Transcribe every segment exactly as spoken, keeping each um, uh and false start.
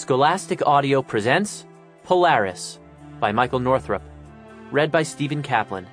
Scholastic Audio presents Polaris by Michael Northrup, read by Stephen Kaplan.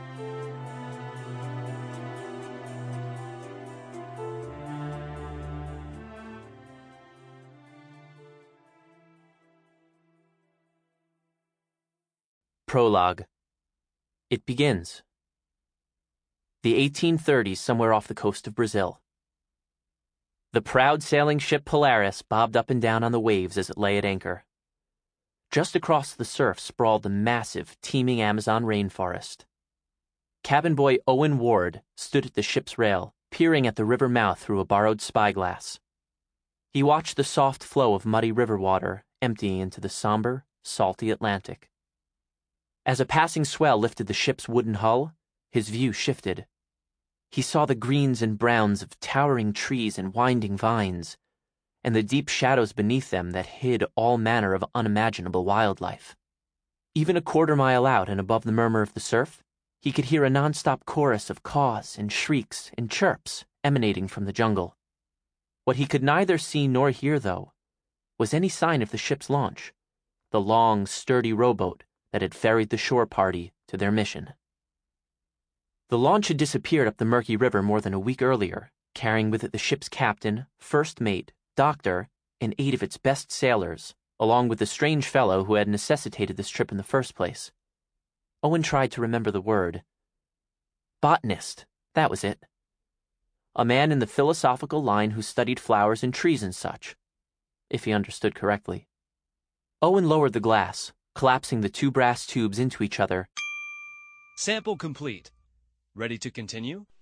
Prologue. It begins. The eighteen thirties somewhere off the coast of Brazil. The proud sailing ship Polaris bobbed up and down on the waves as it lay at anchor. Just across the surf sprawled the massive, teeming Amazon rainforest. Cabin boy Owen Ward stood at the ship's rail, peering at the river mouth through a borrowed spyglass. He watched the soft flow of muddy river water emptying into the somber, salty Atlantic. As a passing swell lifted the ship's wooden hull, his view shifted. He saw the greens and browns of towering trees and winding vines, and the deep shadows beneath them that hid all manner of unimaginable wildlife. Even a quarter mile out and above the murmur of the surf, he could hear a nonstop chorus of caws and shrieks and chirps emanating from the jungle. What he could neither see nor hear, though, was any sign of the ship's launch, the long, sturdy rowboat that had ferried the shore party to their mission. The launch had disappeared up the murky river more than a week earlier, carrying with it the ship's captain, first mate, doctor, and eight of its best sailors, along with the strange fellow who had necessitated this trip in the first place. Owen tried to remember the word. Botanist, that was it. A man in the philosophical line who studied flowers and trees and such, if he understood correctly. Owen lowered the glass, collapsing the two brass tubes into each other. Sample complete. Ready to continue?